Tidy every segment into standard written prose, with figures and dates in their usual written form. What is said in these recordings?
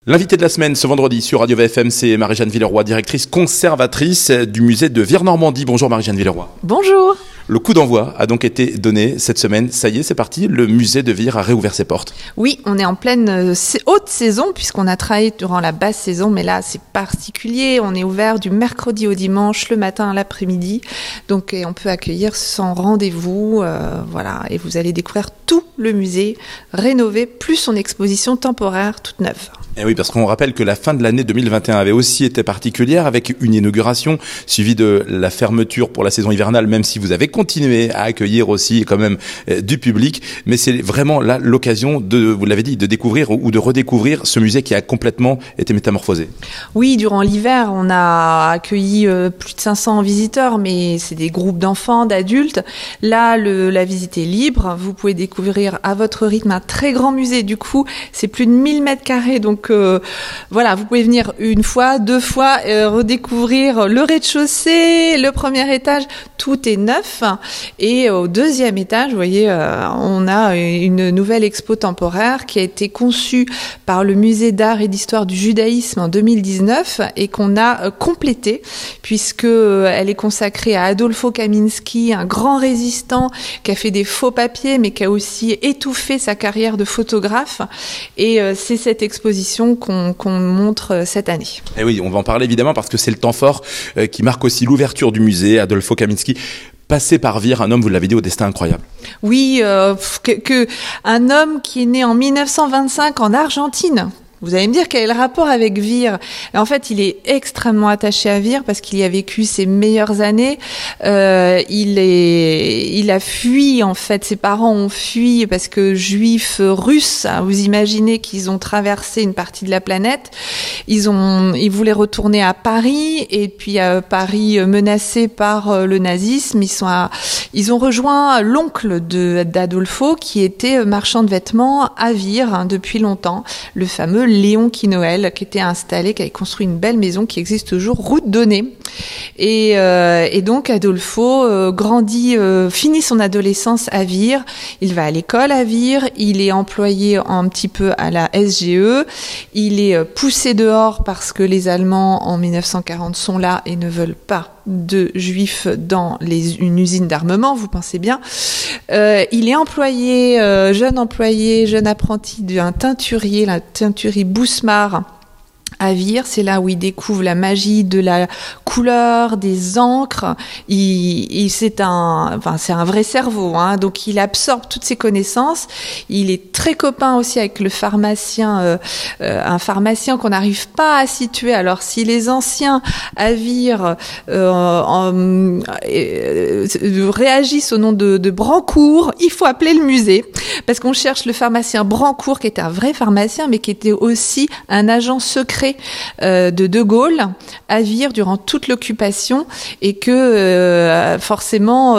L'invité de la semaine ce vendredi sur Radio VFM, c'est Marie-Jeanne Villeroy, directrice conservatrice du musée de Vire-Normandie. Bonjour Marie-Jeanne Villeroy. Bonjour. Le coup d'envoi a donc été donné cette semaine. Ça y est, c'est parti, le musée de Vire a réouvert ses portes. Oui, on est en pleine haute saison puisqu'on a travaillé durant la basse saison, mais là c'est particulier. On est ouvert du mercredi au dimanche, le matin à l'après-midi. Donc on peut accueillir sans rendez-vous, voilà. Et vous allez découvrir tout le musée rénové, plus son exposition temporaire toute neuve. Et oui, parce qu'on rappelle que la fin de l'année 2021 avait aussi été particulière avec une inauguration suivie de la fermeture pour la saison hivernale, même si vous avez continué à accueillir aussi quand même du public. Mais c'est vraiment là l'occasion de, vous l'avez dit, de découvrir ou de redécouvrir ce musée qui a complètement été métamorphosé. Oui, durant l'hiver, on a accueilli plus de 500 visiteurs, mais c'est des groupes d'enfants, d'adultes. Là, la visite est libre. Vous pouvez découvrir à votre rythme un très grand musée. Du coup, c'est plus de 1000 mètres carrés. Donc voilà, vous pouvez venir une fois, deux fois, redécouvrir le rez-de-chaussée, le premier étage, tout est neuf. Et au deuxième étage, vous voyez, on a une nouvelle expo temporaire qui a été conçue par le musée d'art et d'histoire du judaïsme en 2019 et qu'on a complétée puisque elle est consacrée à Adolfo Kaminski, un grand résistant qui a fait des faux papiers mais qui a aussi étouffé sa carrière de photographe. Et c'est cette exposition qu'on montre cette année. Et oui, on va en parler évidemment parce que c'est le temps fort qui marque aussi l'ouverture du musée. Adolfo Kaminski, passé par Vire, un homme, vous l'avez dit, au destin incroyable. Oui, un homme qui est né en 1925 en Argentine. Vous allez me dire quel est le rapport avec Vire. En fait, il est extrêmement attaché à Vire parce qu'il y a vécu ses meilleures années. Il a fui, en fait, ses parents ont fui parce que juifs russes, vous imaginez qu'ils ont traversé une partie de la planète. Ils voulaient retourner à Paris et puis à Paris menacé par le nazisme, ils ont rejoint l'oncle d'Adolfo qui était marchand de vêtements à Vire depuis longtemps, le fameux Léon Quinoël, qui était installé, qui avait construit une belle maison qui existe toujours, route Donnay. Et donc Adolfo finit son adolescence à Vire. Il va à l'école à Vire. Il est employé un petit peu à la SGE. Il est poussé dehors parce que les Allemands en 1940 sont là et ne veulent pas de juifs dans une usine d'armement, vous pensez bien. Il est jeune apprenti d'un teinturier, la teinturerie Bousmar à Vire. C'est là où il découvre la magie de la couleur, des encres. C'est un vrai cerveau, hein. Donc il absorbe toutes ces connaissances. Il est très copain aussi avec le pharmacien, un pharmacien qu'on n'arrive pas à situer. Alors si les anciens à Vire réagissent au nom de Brancourt, il faut appeler le musée parce qu'on cherche le pharmacien Brancourt qui était un vrai pharmacien mais qui était aussi un agent secret de Gaulle à Vire durant toute l'occupation et que forcément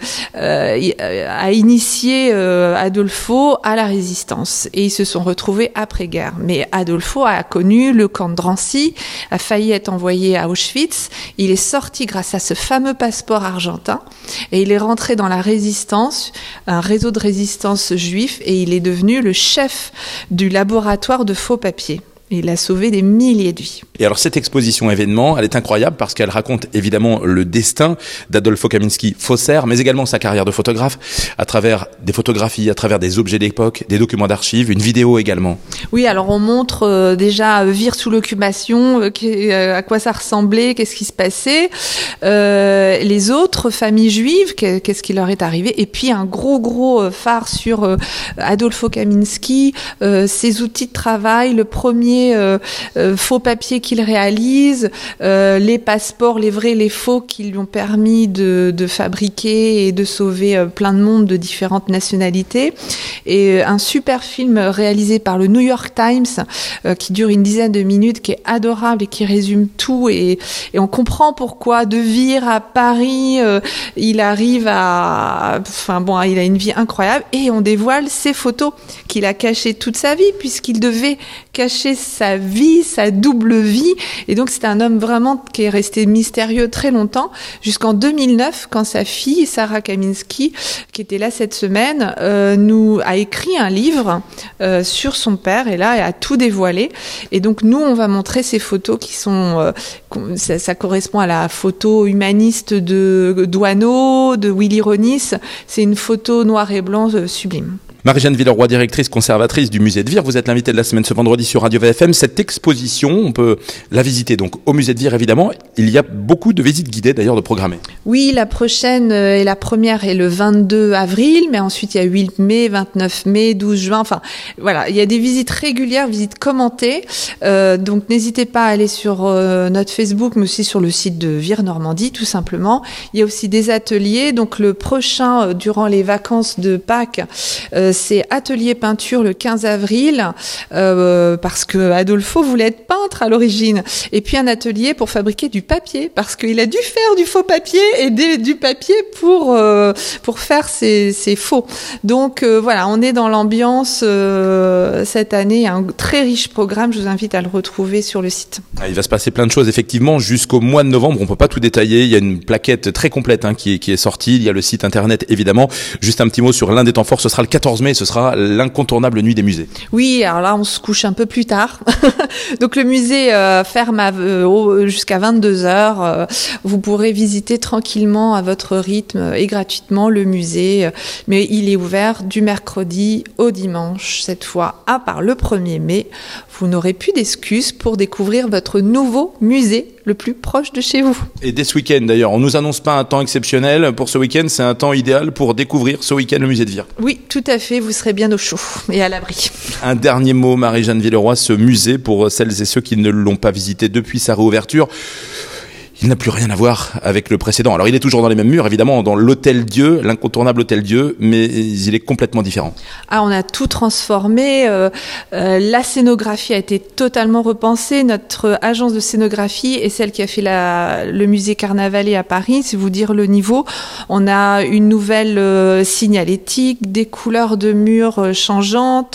a initié Adolfo à la résistance et ils se sont retrouvés après-guerre. Mais Adolfo a connu le camp de Drancy, a failli être envoyé à Auschwitz. Il est sorti grâce à ce fameux passeport argentin et il est rentré dans la résistance, un réseau de résistance juif et il est devenu le chef du laboratoire de faux papiers. Il a sauvé des milliers de vies. Et alors cette exposition événement, elle est incroyable parce qu'elle raconte évidemment le destin d'Adolfo Kaminski, faussaire, mais également sa carrière de photographe, à travers des photographies, à travers des objets d'époque, des documents d'archives, une vidéo également. Oui, alors on montre déjà Vire sous l'occupation, à quoi ça ressemblait, qu'est-ce qui se passait, les autres familles juives, qu'est-ce qui leur est arrivé, et puis un gros phare sur Adolfo Kaminski, ses outils de travail, le premier faux papiers qu'il réalise, les passeports, les vrais, les faux qui lui ont permis de fabriquer et de sauver plein de monde de différentes nationalités. Et un super film réalisé par le New York Times qui dure une dizaine de minutes, qui est adorable et qui résume tout. Et on comprend pourquoi de Vire à Paris, il arrive il a une vie incroyable et on dévoile ses photos qu'il a cachées toute sa vie puisqu'il devait caché sa vie, sa double vie. Et donc, c'est un homme vraiment qui est resté mystérieux très longtemps, jusqu'en 2009, quand sa fille, Sarah Kaminski, qui était là cette semaine, nous a écrit un livre sur son père, et là, elle a tout dévoilé. Et donc, nous, on va montrer ces photos qui sont... ça correspond à la photo humaniste de Douaneau, de Willy Ronis. C'est une photo noir et blanc sublime. Marie-Jeanne Villeroy, directrice conservatrice du musée de Vire, vous êtes l'invitée de la semaine ce vendredi sur Radio VFM. Cette exposition, on peut la visiter donc au musée de Vire évidemment. Il y a beaucoup de visites guidées d'ailleurs de programmées. Oui, la prochaine et la première est le 22 avril, mais ensuite il y a 8 mai, 29 mai, 12 juin. Enfin voilà, il y a des visites régulières, visites commentées. Donc n'hésitez pas à aller sur notre Facebook, mais aussi sur le site de Vire Normandie tout simplement. Il y a aussi des ateliers. Donc le prochain durant les vacances de Pâques. C'est atelier peinture le 15 avril, parce que Adolfo voulait être peintre à l'origine. Et puis un atelier pour fabriquer du papier, parce qu'il a dû faire du faux papier et du papier pour faire ses faux. Donc voilà, on est dans l'ambiance cette année, un très riche programme. Je vous invite à le retrouver sur le site. Il va se passer plein de choses effectivement jusqu'au mois de novembre. On peut pas tout détailler. Il y a une plaquette très complète qui est sortie. Il y a le site internet évidemment. Juste un petit mot sur l'un des temps forts. Ce sera le 14 mai, ce sera l'incontournable nuit des musées. Oui, alors là, on se couche un peu plus tard. Donc le musée ferme jusqu'à 22h. Vous pourrez visiter tranquillement à votre rythme et gratuitement le musée. Mais il est ouvert du mercredi au dimanche, cette fois, à part le 1er mai. Vous n'aurez plus d'excuses pour découvrir votre nouveau musée le plus proche de chez vous. Et dès ce week-end d'ailleurs, on nous annonce pas un temps exceptionnel pour ce week-end, c'est un temps idéal pour découvrir ce week-end le musée de Vire. Oui, tout à fait, vous serez bien au chaud et à l'abri. Un dernier mot, Marie-Jeanne Villeroy, ce musée, pour celles et ceux qui ne l'ont pas visité depuis sa réouverture, il n'a plus rien à voir avec le précédent. Alors il est toujours dans les mêmes murs, évidemment, dans l'Hôtel Dieu, l'incontournable Hôtel Dieu, mais il est complètement différent. Ah, on a tout transformé. La scénographie a été totalement repensée. Notre agence de scénographie est celle qui a fait le musée Carnavalet à Paris, c'est vous dire le niveau. On a une nouvelle signalétique, des couleurs de murs changeantes,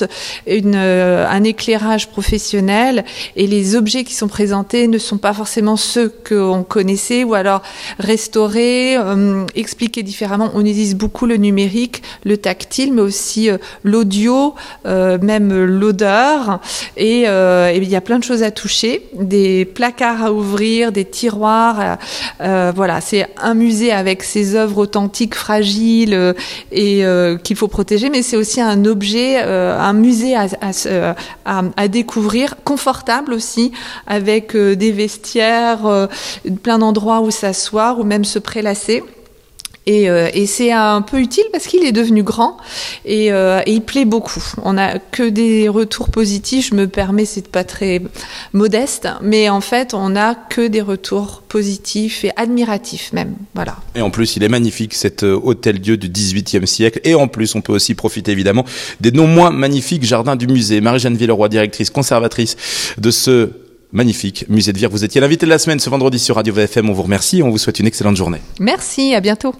un éclairage professionnel, et les objets qui sont présentés ne sont pas forcément ceux qu'on connaissez, ou alors restaurer, expliquer différemment. On utilise beaucoup le numérique, le tactile, mais aussi l'audio, même l'odeur. Et il y a plein de choses à toucher, des placards à ouvrir, des tiroirs. Voilà, c'est un musée avec ses œuvres authentiques, fragiles et qu'il faut protéger, mais c'est aussi un objet, un musée à découvrir, confortable aussi, avec des vestiaires, plein d'endroits où s'asseoir ou même se prélasser. Et c'est un peu utile parce qu'il est devenu grand et il plaît beaucoup. On n'a que des retours positifs. Je me permets, c'est pas très modeste, mais en fait, on n'a que des retours positifs et admiratifs même. Voilà. Et en plus, il est magnifique, cet Hôtel-Dieu du XVIIIe siècle. Et en plus, on peut aussi profiter évidemment des non moins magnifiques jardins du musée. Marie-Jeanne Villeroy, directrice conservatrice de ce magnifique musée de Vire. Vous étiez l'invité de la semaine ce vendredi sur Radio VFM. On vous remercie et on vous souhaite une excellente journée. Merci, à bientôt.